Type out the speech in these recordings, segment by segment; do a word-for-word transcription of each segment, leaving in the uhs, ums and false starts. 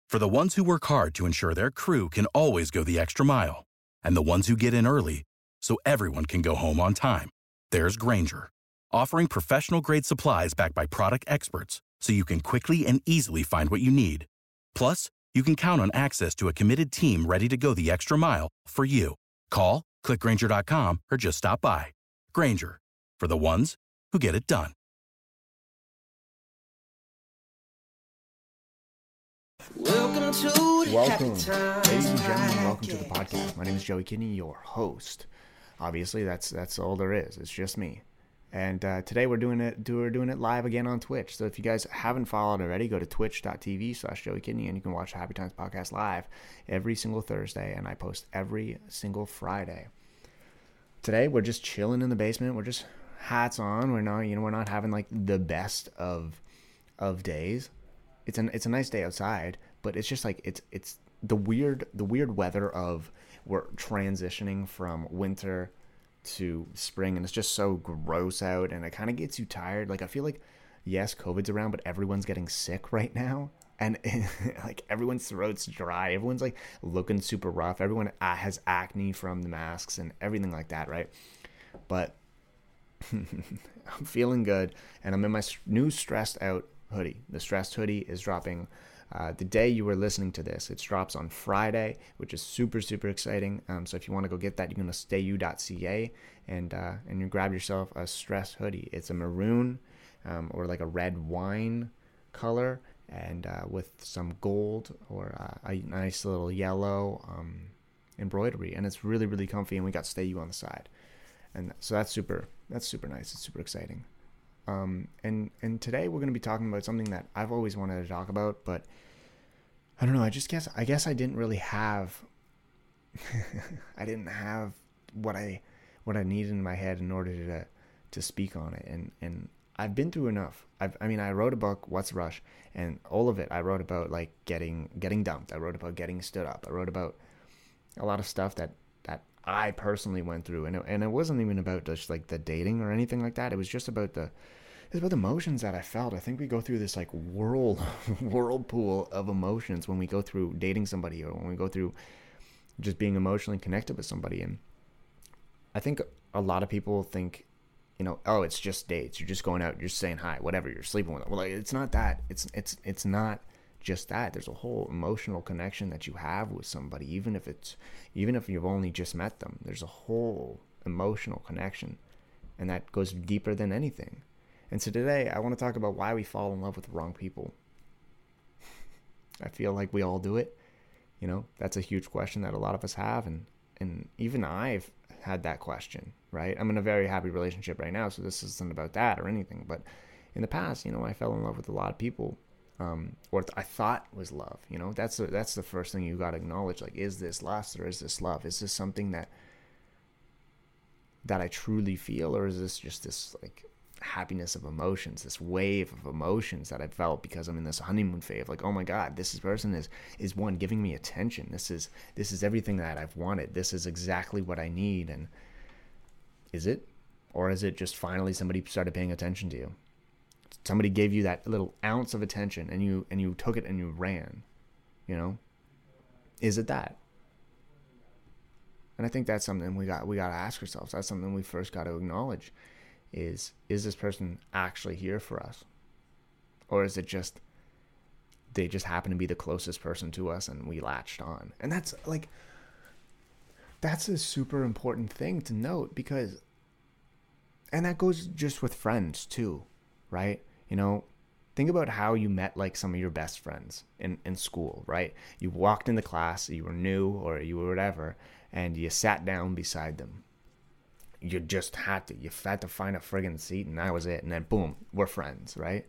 For the ones who work hard to ensure their crew can always go the extra mile, and the ones who get in early so everyone can go home on time, there's Grainger, offering professional-grade supplies backed by product experts so you can quickly and easily find what you need. Plus, you can count on access to a committed team ready to go the extra mile for you. Call, click Grainger dot com, or just stop by. Grainger, for the ones who get it done. Welcome to the Welcome, Happy Times ladies and gentlemen. Welcome to the Podcast. podcast. My name is Joey Kidney, your host. Obviously, that's that's all there is. It's just me. And uh, today we're doing it. Do, we're doing it live again on Twitch. So if you guys haven't followed already, go to twitch dot t v slash Joey Kidney, and you can watch the Happy Times podcast live every single Thursday, and I post every single Friday. Today we're just chilling in the basement. We're just hats on. We're not, you know, we're not having like the best of of days. It's an it's a nice day outside, but it's just like it's it's the weird the weird weather of we're transitioning from winter to spring, and it's just so gross out, and it kind of gets you tired. Like I feel like yes, COVID's around, but everyone's getting sick right now, and like everyone's throat's dry, everyone's like looking super rough, everyone has acne from the masks and everything like that, right? But I'm feeling good, and I'm in my new stressed out hoodie. The stressed hoodie is dropping uh, the day you were listening to this. It drops on Friday, which is super super exciting. Um, so if you want to go get that, you can go to stay u dot c a and uh, and you grab yourself a stressed hoodie. It's a maroon um, or like a red wine color, and uh, with some gold or uh, a nice little yellow um, embroidery, and it's really really comfy. And we got Stay U on the side, and so that's super that's super nice. It's super exciting. Um, and, and today we're going to be talking about something that I've always wanted to talk about, but I don't know. I just guess, I guess I didn't really have, I didn't have what I, what I needed in my head in order to, to speak on it. And, and I've been through enough. I've, I mean, I wrote a book, What's Rush, and all of it, I wrote about like getting, getting dumped. I wrote about getting stood up. I wrote about a lot of stuff that, that I personally went through. And it, and it wasn't even about just like the dating or anything like that. It was just about the, It's about the emotions that I felt. I think we go through this like whirl, whirlpool of emotions when we go through dating somebody, or when we go through just being emotionally connected with somebody. And I think a lot of people think, you know, oh, it's just dates. You're just going out, you're just saying hi, whatever. You're sleeping with them. Well, like, it's not that. It's it's it's not just that. There's a whole emotional connection that you have with somebody, even if it's even if you've only just met them. There's a whole emotional connection, and that goes deeper than anything. And so today, I want to talk about why we fall in love with the wrong people. I feel like we all do it. You know, that's a huge question that a lot of us have. And, and even I've had that question, right? I'm in a very happy relationship right now, so this isn't about that or anything. But in the past, you know, I fell in love with a lot of people, um, or th- I thought was love. You know, that's the, that's the first thing you got to acknowledge. Like, is this lust or is this love? Is this something that that I truly feel, or is this just this, like, happiness of emotions, this wave of emotions that I felt because I'm in this honeymoon phase? Like, oh my God, this person is is one giving me attention. This is this is everything that I've wanted. This is exactly what I need. And is it, or is it just finally somebody started paying attention to you? Somebody gave you that little ounce of attention, and you and you took it and you ran. You know, is it that? And I think that's something we got we got to ask ourselves. That's something we first got to acknowledge. Is is this person actually here for us? Or is it just they just happen to be the closest person to us and we latched on? And that's like that's a super important thing to note, because and that goes just with friends too, right? You know, think about how you met like some of your best friends in, in school, right? You walked into class, you were new or you were whatever, and you sat down beside them. You just had to. You had to find a friggin' seat, and that was it. And then, boom, we're friends, right?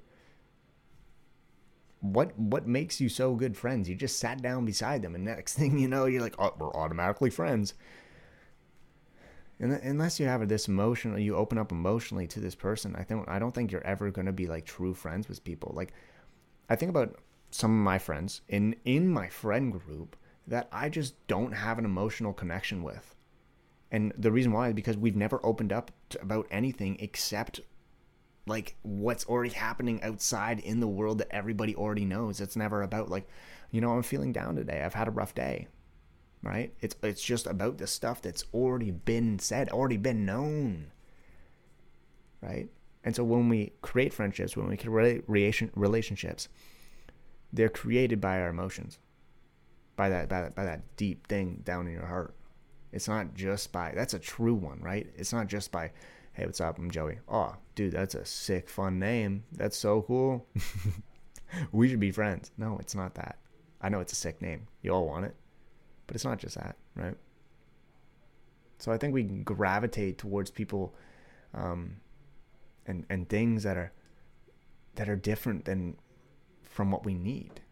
What what makes you so good friends? You just sat down beside them, and next thing you know, you're like, oh, we're automatically friends. And unless you have this emotional, you open up emotionally to this person, I think I don't think you're ever going to be like true friends with people. Like, I think about some of my friends in in my friend group that I just don't have an emotional connection with. And the reason why is because we've never opened up to, about anything except like what's already happening outside in the world that everybody already knows. It's never about like, you know, I'm feeling down today. I've had a rough day, right? It's it's just about the stuff that's already been said, already been known, right? And so when we create friendships, when we create relationships, they're created by our emotions, by that by that, by that deep thing down in your heart. It's not just by, that's a true one, right? It's not just by, hey, what's up? I'm Joey. Oh, dude, that's a sick, fun name. That's so cool. We should be friends. No, it's not that. I know it's a sick name. You all want it. But it's not just that, right? So I think we gravitate towards people um, and and things that are that are different than from what we need,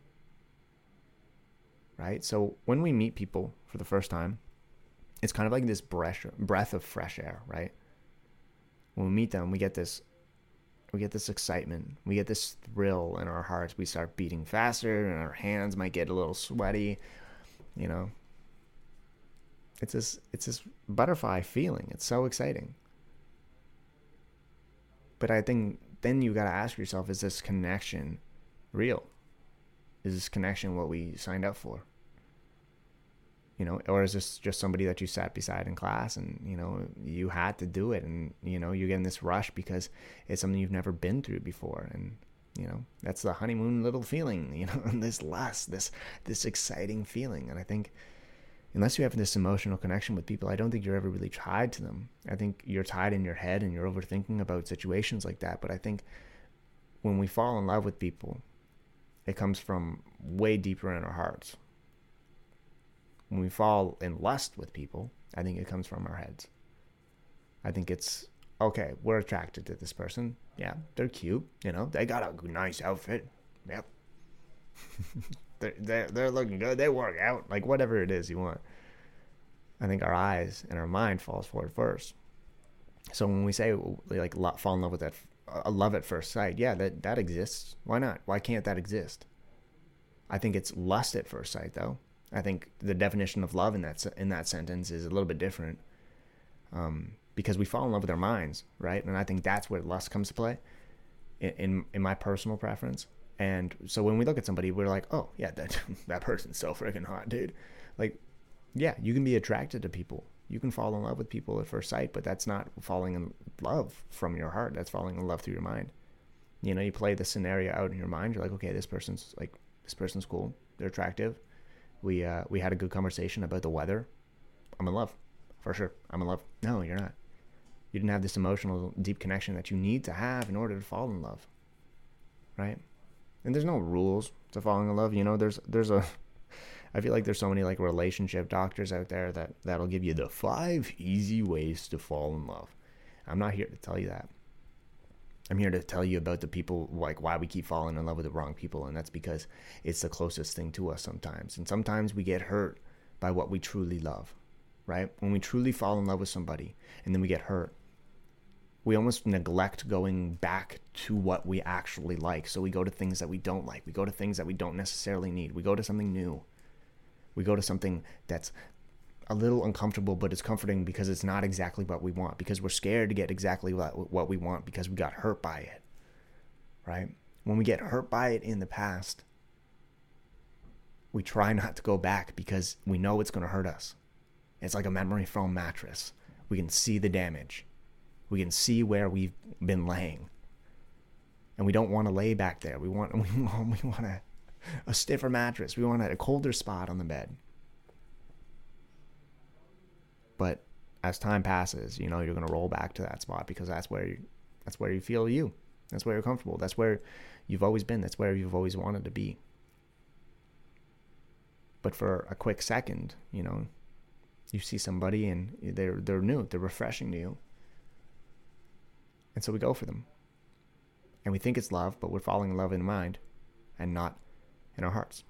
right? So when we meet people for the first time, it's kind of like this breath breath of fresh air, right? When we meet them, we get this we get this excitement, we get this thrill in our hearts. We start beating faster, and our hands might get a little sweaty, you know. It's this it's this butterfly feeling. It's so exciting. But I think then you got to ask yourself, is this connection real? Is this connection what we signed up for? You know, or is this just somebody that you sat beside in class and, you know, you had to do it, and, you know, you're getting this rush because it's something you've never been through before. And, you know, that's the honeymoon little feeling, you know, this lust, this, this exciting feeling. And I think unless you have this emotional connection with people, I don't think you're ever really tied to them. I think you're tied in your head and you're overthinking about situations like that. But I think when we fall in love with people, it comes from way deeper in our hearts. When we fall in lust with people, I think it comes from our heads. I think it's, okay, we're attracted to this person. Yeah, they're cute. You know, they got a nice outfit. Yep. they're, they're, they're looking good. They work out. Like, whatever it is you want. I think our eyes and our mind falls for it first. So when we say, like, fall in love with that, a love at first sight, yeah, that, that exists. Why not? Why can't that exist? I think it's lust at first sight, though. I think the definition of love in that in that sentence is a little bit different, um, because we fall in love with our minds, right? And I think that's where lust comes to play, in, in in my personal preference. And so when we look at somebody, we're like, oh yeah, that that person's so freaking hot, dude. Like, yeah, you can be attracted to people, you can fall in love with people at first sight, but that's not falling in love from your heart. That's falling in love through your mind. You know, you play the scenario out in your mind. You're like, okay, this person's like, this person's cool. They're attractive. We uh, we had a good conversation about the weather. I'm in love, for sure. I'm in love. No, you're not. You didn't have this emotional, deep connection that you need to have in order to fall in love, right? And there's no rules to falling in love. You know, there's there's a. I feel like there's so many like relationship doctors out there that that'll give you the five easy ways to fall in love. I'm not here to tell you that. I'm here to tell you about the people, like why we keep falling in love with the wrong people. And that's because it's the closest thing to us sometimes. And sometimes we get hurt by what we truly love, right? When we truly fall in love with somebody and then we get hurt, we almost neglect going back to what we actually like. So we go to things that we don't like. We go to things that we don't necessarily need. We go to something new. We go to something that's a little uncomfortable, but it's comforting because it's not exactly what we want, because we're scared to get exactly what, what we want because we got hurt by it, right? When we get hurt by it in the past, we try not to go back because we know it's going to hurt us. It's like a memory foam mattress. We can see the damage. We can see where we've been laying. And we don't want to lay back there. We want, we want, we want a, a stiffer mattress. We want a colder spot on the bed. But as time passes, you know, you're going to roll back to that spot because that's where you, that's where you feel you. That's where you're comfortable. That's where you've always been. That's where you've always wanted to be. But for a quick second, you know, you see somebody and they're they're new, they're refreshing to you. And so we go for them. And we think it's love, but we're falling in love in mind and not in our hearts.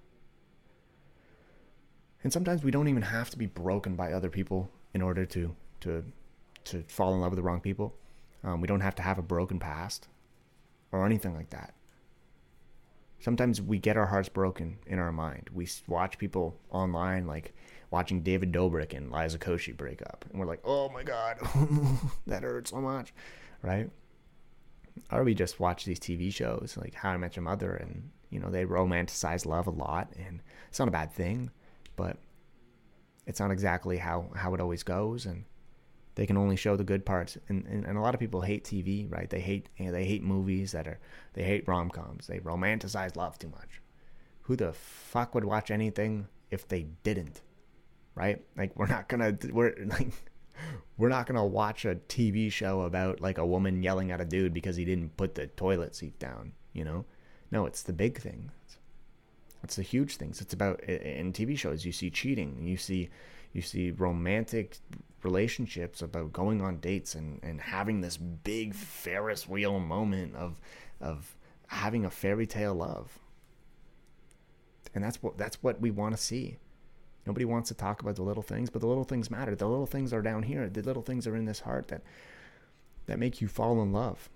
And sometimes we don't even have to be broken by other people in order to to to fall in love with the wrong people. Um, we don't have to have a broken past or anything like that. Sometimes we get our hearts broken in our mind. We watch people online, like watching David Dobrik and Liza Koshy break up. And we're like, oh my God, that hurts so much, right? or we just watch these T V shows like How I Met Your Mother, and you know, they romanticize love a lot, and it's not a bad thing, but it's not exactly how, how it always goes, and they can only show the good parts. And, and, and a lot of people hate T V, right? They hate you know, they hate movies that are, they hate rom-coms. They romanticize love too much. Who the fuck would watch anything if they didn't, right? Like, we're not gonna, we're like, we're not gonna watch a T V show about like a woman yelling at a dude because he didn't put the toilet seat down, you know? No, it's the big thing. It's, it's the huge things. It's about, in T V shows, you see cheating, you see, you see romantic relationships about going on dates and, and having this big Ferris wheel moment of, of having a fairy tale love. And that's what, that's what we want to see. Nobody wants to talk about the little things, but the little things matter. The little things are down here. The little things are in this heart that, that make you fall in love.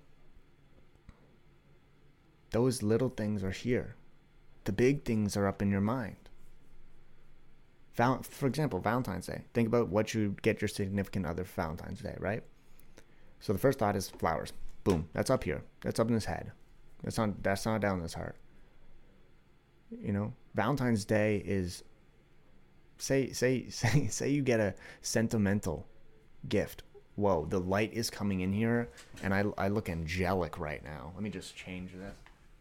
Those little things are here. The big things are up in your mind. Val- for example, Valentine's Day. Think about what you get your significant other for Valentine's Day, right? So the first thought is flowers. Boom. That's up here. That's up in his head. That's not, that's not down in his heart. You know, Valentine's Day is, say, say, say, say you get a sentimental gift. Whoa, the light is coming in here, and I, I look angelic right now. Let me just change this.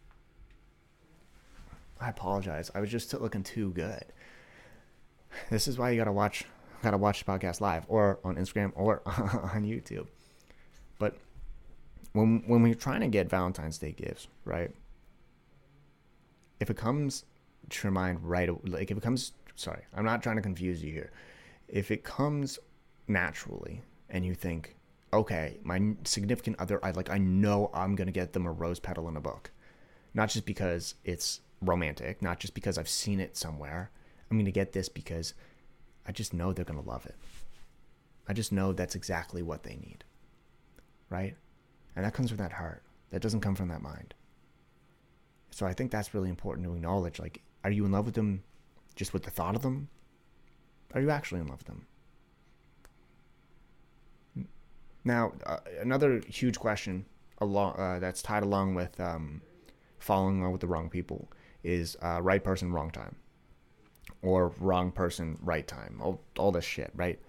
I apologize. I was just looking too good. This is why you gotta watch, gotta watch the podcast live, or on Instagram, or on YouTube. But when when we're trying to get Valentine's Day gifts, right? If it comes to your mind right, like if it comes, sorry, I'm not trying to confuse you here. If it comes naturally, and you think, okay, my significant other, I like, I know I'm gonna get them a rose petal in a book, not just because it's romantic, not just because I've seen it somewhere. I'm gonna get this because I just know they're gonna love it. I just know that's exactly what they need, right? And that comes from that heart. That doesn't come from that mind. So I think that's really important to acknowledge. Like, are you in love with them just with the thought of them? Are you actually in love with them? Now, uh, another huge question along uh, that's tied along with um, falling in love with the wrong people is uh, right person, wrong time. Or wrong person, right time. All, all this shit, right?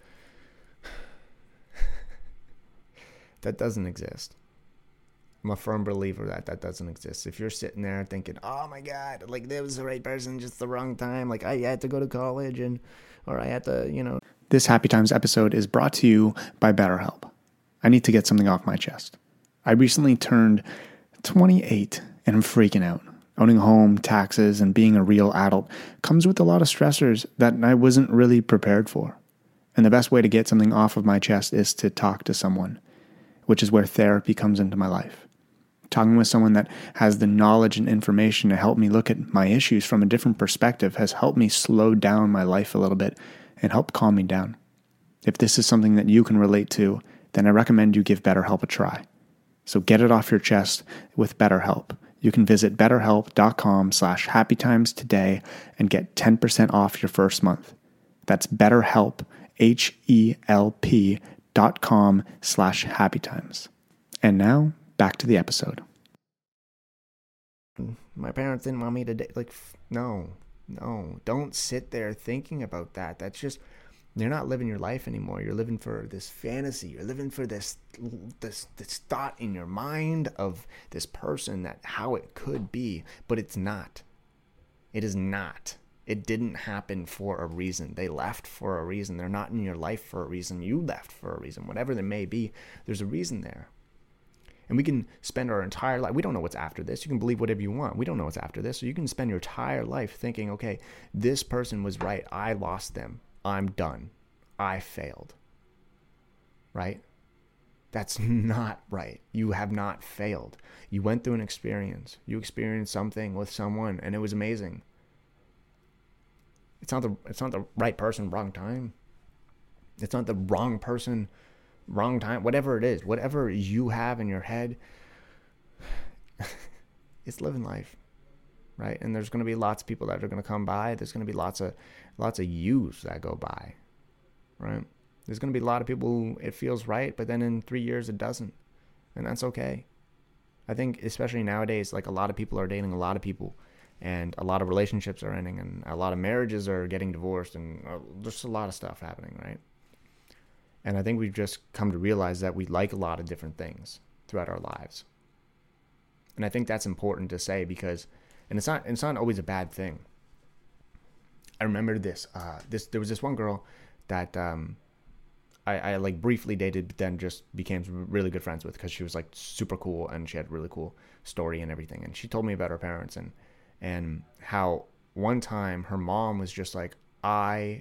That doesn't exist. I'm a firm believer that that doesn't exist. If you're sitting there thinking, oh my God, like there was the right person, just the wrong time. Like I had to go to college and, or I had to, you know. This Happy Times episode is brought to you by BetterHelp. I need to get something off my chest. I recently turned twenty-eight and I'm freaking out. Owning a home, taxes, and being a real adult comes with a lot of stressors that I wasn't really prepared for. And the best way to get something off of my chest is to talk to someone, which is where therapy comes into my life. Talking with someone that has the knowledge and information to help me look at my issues from a different perspective has helped me slow down my life a little bit and help calm me down. If this is something that you can relate to, then I recommend you give BetterHelp a try. So get it off your chest with BetterHelp. You can visit betterhelp.com slash happytimes today and get ten percent off your first month. That's BetterHelp, H-E-L-P dot com slash happytimes. And now, back to the episode. My parents didn't want me to date. Like, no, no. Don't sit there thinking about that. That's just, you're not living your life anymore. You're living for this fantasy. You're living for this this this thought in your mind of this person, that how it could be, but it's not. It is not. It didn't happen for a reason. They left for a reason. They're not in your life for a reason. You left for a reason. Whatever there may be, there's a reason there. And we can spend our entire life, we don't know what's after this. You can believe whatever you want. We don't know what's after this. So you can spend your entire life thinking, okay, this person was right. I lost them. I'm done. I failed. Right? That's not right. You have not failed. You went through an experience. You experienced something with someone and it was amazing. It's not the it's not the right person, wrong time. It's not the wrong person, wrong time. Whatever it is, whatever you have in your head, it's living life. Right? And there's going to be lots of people that are going to come by. There's going to be lots of lots of yous that go by. Right? There's going to be a lot of people who it feels right, but then in three years it doesn't. And that's okay. I think especially nowadays, like a lot of people are dating a lot of people, and a lot of relationships are ending, and a lot of marriages are getting divorced, and uh, there's a lot of stuff happening, right? And I think we've just come to realize that we like a lot of different things throughout our lives. And I think that's important to say because, and it's not, it's not always a bad thing. I remember this, uh, this, there was this one girl that, um, I, I like briefly dated, but then just became really good friends with because she was like super cool and she had a really cool story and everything. And she told me about her parents and, and how one time her mom was just like, I,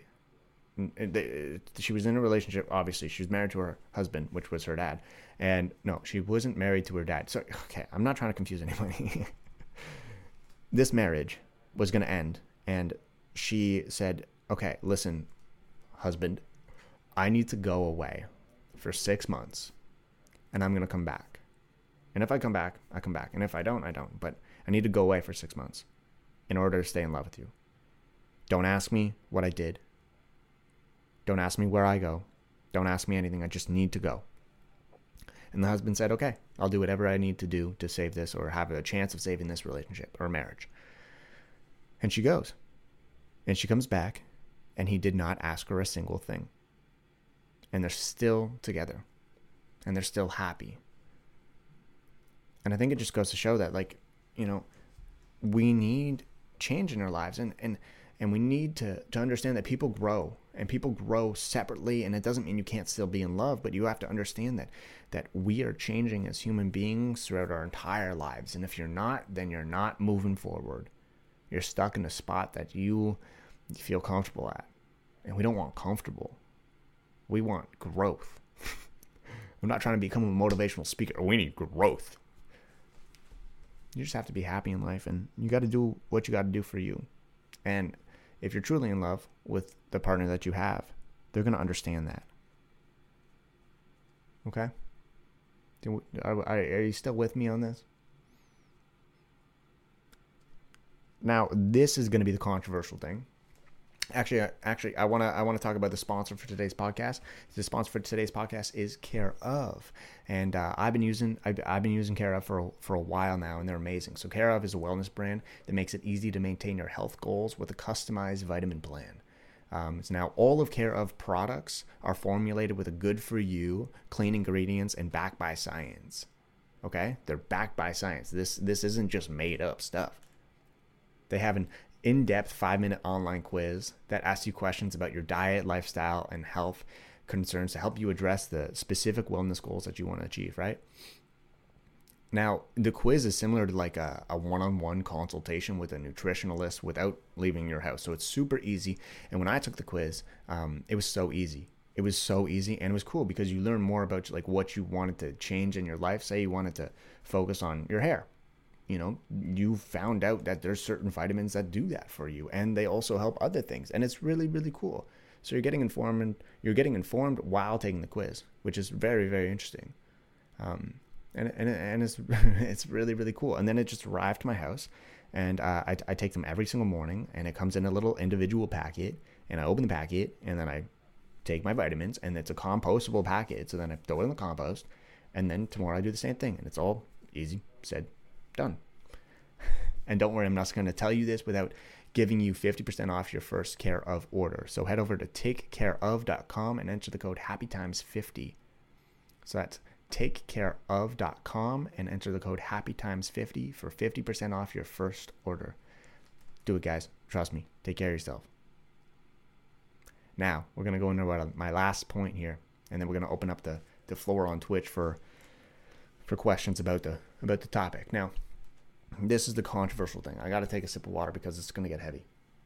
she was in a relationship, obviously. She was married to her husband, which was her dad. And no, she wasn't married to her dad. So, okay, I'm not trying to confuse anybody. This marriage was going to end. And she said, okay, listen, husband, I need to go away for six months and I'm going to come back. And if I come back, I come back. And if I don't, I don't. But I need to go away for six months in order to stay in love with you. Don't ask me what I did. Don't ask me where I go. Don't ask me anything. I just need to go. And the husband said, okay, I'll do whatever I need to do to save this or have a chance of saving this relationship or marriage. And she goes. And she comes back, and he did not ask her a single thing. And they're still together. And they're still happy. And I think it just goes to show that, like, you know, we need change in our lives. And, and, and we need to, to understand that people grow. And people grow separately. And it doesn't mean you can't still be in love. But you have to understand that, that we are changing as human beings throughout our entire lives. And if you're not, then you're not moving forward. You're stuck in a spot that you feel comfortable at. And we don't want comfortable. We want growth. I'm not trying to become a motivational speaker. We need growth. You just have to be happy in life, and you got to do what you got to do for you. And if you're truly in love with the partner that you have, they're going to understand that. Okay? Are, are you still with me on this? Now, this is going to be the controversial thing. Actually, actually, I want to I want to talk about the sponsor for today's podcast. The sponsor for today's podcast is Care of, and uh, I've been using I've, I've been using Care of for a, for a while now, and they're amazing. So Care of is a wellness brand that makes it easy to maintain your health goals with a customized vitamin plan. Um, so now all of Care of products are formulated with a good for you, clean ingredients, and backed by science. Okay, they're backed by science. This this isn't just made up stuff. They have an in-depth five-minute online quiz that asks you questions about your diet, lifestyle, and health concerns to help you address the specific wellness goals that you want to achieve, right? Now, the quiz is similar to like a, a one-on-one consultation with a nutritionalist without leaving your house. So it's super easy. And when I took the quiz, um, it was so easy. It was so easy, and it was cool because you learn more about like what you wanted to change in your life. Say you wanted to focus on your hair. You know, you found out that there's certain vitamins that do that for you, and they also help other things, and it's really, really cool. So you're getting informed, you're getting informed while taking the quiz, which is very, very interesting. Um, and and and it's it's really, really cool. And then it just arrived to my house, and uh, I I take them every single morning, and it comes in a little individual packet, and I open the packet, and then I take my vitamins, and it's a compostable packet, so then I throw it in the compost, and then tomorrow I do the same thing, and it's all easy said. Done. And don't worry, I'm not going to tell you this without giving you fifty percent off your first Care of order. So head over to take care of dot com and enter the code happy times fifty. So that's take care of dot com and enter the code happy times fifty for fifty percent off your first order. Do it, guys. Trust me. Take care of yourself. Now, we're going to go into my last point here, and then we're going to open up the, the floor on Twitch for for questions about the about the topic. Now, this is the controversial thing. I got to take a sip of water because it's going to get heavy.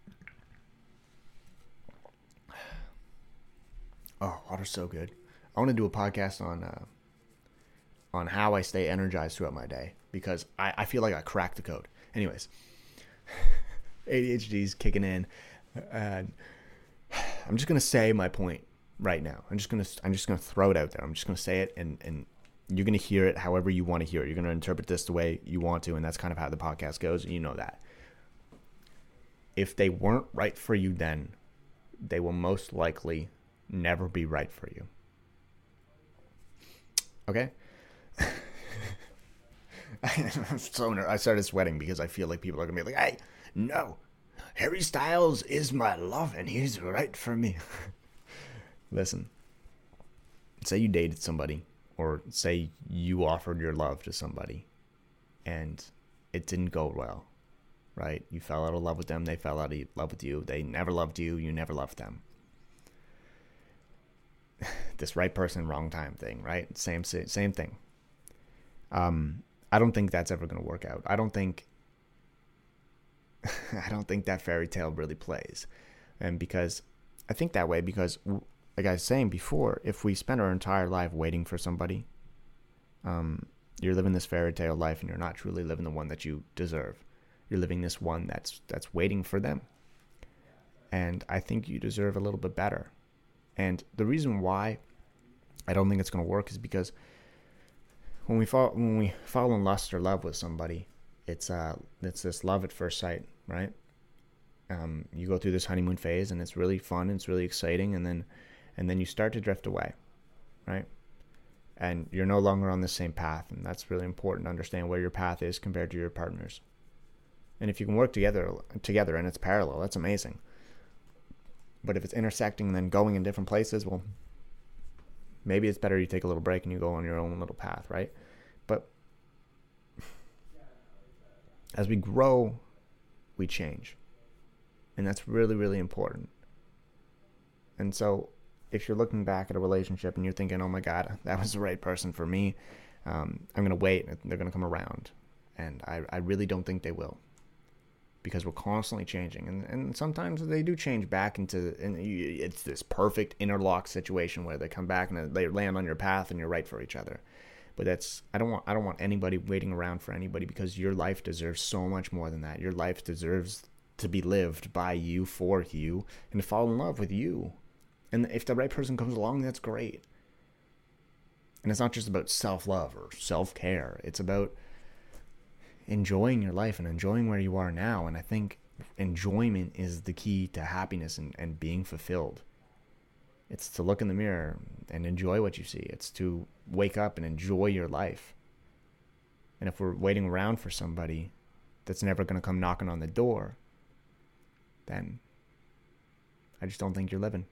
Oh, water's so good. I want to do a podcast on uh, on how I stay energized throughout my day because I, I feel like I cracked the code. Anyways, A D H D's kicking in, and I'm just going to say my point right now. I'm just going to I'm just going to throw it out there. I'm just going to say it, and and you're going to hear it however you want to hear it. You're going to interpret this the way you want to, and that's kind of how the podcast goes, and you know that. If they weren't right for you then, they will most likely never be right for you. Okay? so ner- I started sweating because I feel like people are gonna be like, "Hey, no, Harry Styles is my love, and he's right for me." Listen, say you dated somebody, or say you offered your love to somebody, and it didn't go well, right? You fell out of love with them, they fell out of love with you, they never loved you, you never loved them. This right person, wrong time thing, right? Same same thing. Um, I don't think that's ever going to work out. I don't think, I don't think that fairy tale really plays, and because I think that way because, like I was saying before, if we spend our entire life waiting for somebody, um, you're living this fairy tale life, and you're not truly living the one that you deserve. You're living this one that's that's waiting for them, and I think you deserve a little bit better. And the reason why I don't think it's going to work is because when we fall when we fall in lust or love with somebody, it's uh it's this love at first sight, right? Um, you go through this honeymoon phase, and it's really fun, and it's really exciting, and then and then you start to drift away, right? And you're no longer on the same path, and that's really important to understand where your path is compared to your partner's. And if you can work together together and it's parallel, that's amazing. But if it's intersecting and then going in different places, well, maybe it's better you take a little break and you go on your own little path, right? But as we grow, we change. And that's really, really important. And so if you're looking back at a relationship and you're thinking, oh my God, that was the right person for me, um, I'm going to wait and they're going to come around. And I, I really don't think they will. Because we're constantly changing, and and sometimes they do change back into, and it's this perfect interlock situation where they come back and they land on your path, and you're right for each other. But that's I don't want I don't want anybody waiting around for anybody, because your life deserves so much more than that. Your life deserves to be lived by you, for you, and to fall in love with you. And if the right person comes along, that's great. And it's not just about self-love or self-care. It's about enjoying your life and enjoying where you are now. And I think enjoyment is the key to happiness and, and being fulfilled. It's to look in the mirror and enjoy what you see. It's to wake up and enjoy your life. And if we're waiting around for somebody that's never going to come knocking on the door, then I just don't think you're living.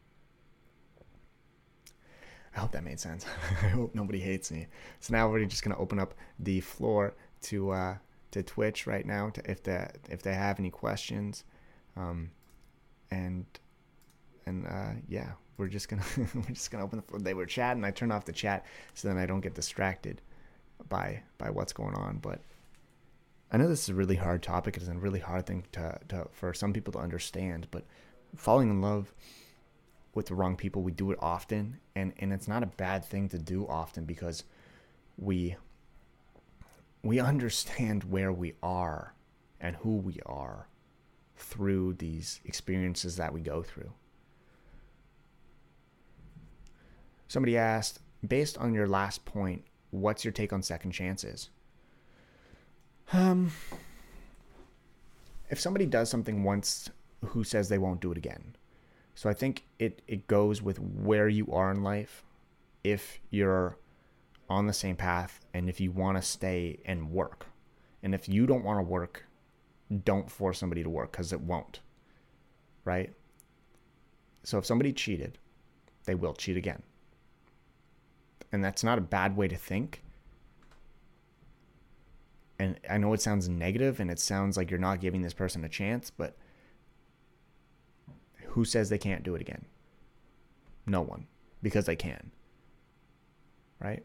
I hope that made sense. I hope nobody hates me. So now we're just going to open up the floor to uh, to Twitch right now, to, if they if they have any questions, um, and and uh, yeah, we're just gonna we're just gonna open the floor. They were chatting. I turned off the chat so then I don't get distracted by by what's going on. But I know this is a really hard topic. It's a really hard thing to, to for some people to understand. But falling in love with the wrong people, we do it often, and and it's not a bad thing to do often, because we we understand where we are and who we are through these experiences that we go through. Somebody asked, based on your last point, what's your take on second chances? Um, if somebody does something once, who says they won't do it again? So I think it, it goes with where you are in life. If you're on the same path, and if you want to stay and work, and if you don't want to work, don't force somebody to work, because it won't, right? So if somebody cheated, they will cheat again. And that's not a bad way to think. And I know it sounds negative, and it sounds like you're not giving this person a chance, but who says they can't do it again? No one, because they can, right?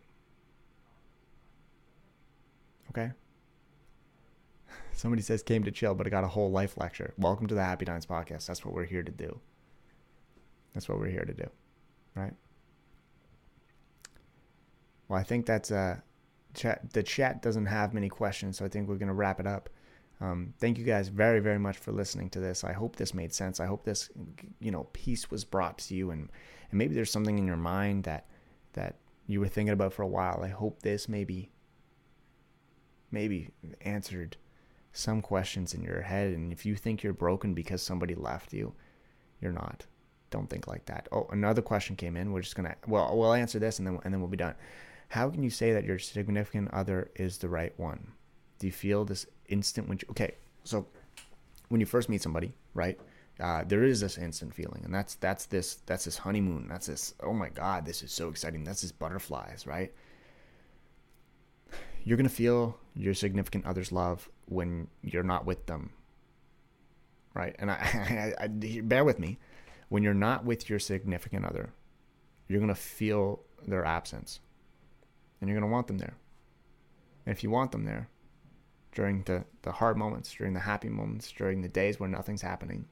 Okay. Somebody says came to chill, but I got a whole life lecture. Welcome to the Happy Times Podcast. That's what we're here to do. That's what we're here to do, right? Well, I think that's uh, chat. The chat doesn't have many questions, so I think we're gonna wrap it up. Um, thank you guys very, very much for listening to this. I hope this made sense. I hope this, you know, piece was brought to you, and and maybe there's something in your mind that that you were thinking about for a while. I hope this maybe. maybe answered some questions in your head. And if you think you're broken because somebody left you, you're not. Don't think like that. Oh, another question came in. We're just going to, well, we'll answer this and then, and then we'll be done. How can you say that your significant other is the right one? Do you feel this instant when you, okay, so when you first meet somebody, right? Uh, there is this instant feeling, and that's that's this that's this honeymoon. That's this, oh my God, this is so exciting. That's this butterflies, right? You're gonna feel your significant other's love when you're not with them, right? And I, I, I bear with me. When you're not with your significant other, you're gonna feel their absence, and you're gonna want them there. And if you want them there, during the the hard moments, during the happy moments, during the days where nothing's happening,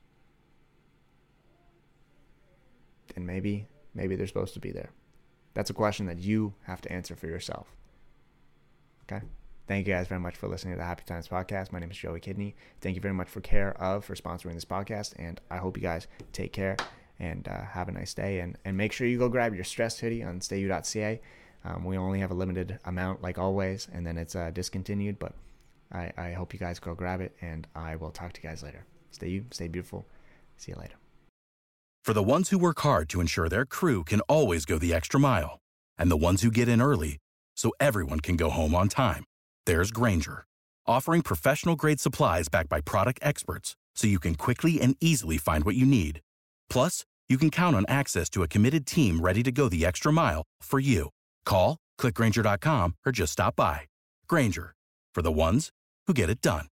and maybe, maybe they're supposed to be there. That's a question that you have to answer for yourself. Okay? Thank you guys very much for listening to the Happy Times Podcast. My name is Joey Kidney. Thank you very much for Care of for sponsoring this podcast. And I hope you guys take care and uh, have a nice day. And, and make sure you go grab your stress hoodie on stay u dot c a. Um, we only have a limited amount like always, and then it's uh, discontinued. But I, I hope you guys go grab it, and I will talk to you guys later. Stay you, stay beautiful. See you later. For the ones who work hard to ensure their crew can always go the extra mile, and the ones who get in early so everyone can go home on time, there's Grainger, offering professional-grade supplies backed by product experts so you can quickly and easily find what you need. Plus, you can count on access to a committed team ready to go the extra mile for you. Call, click Grainger dot com, or just stop by. Grainger, for the ones who get it done.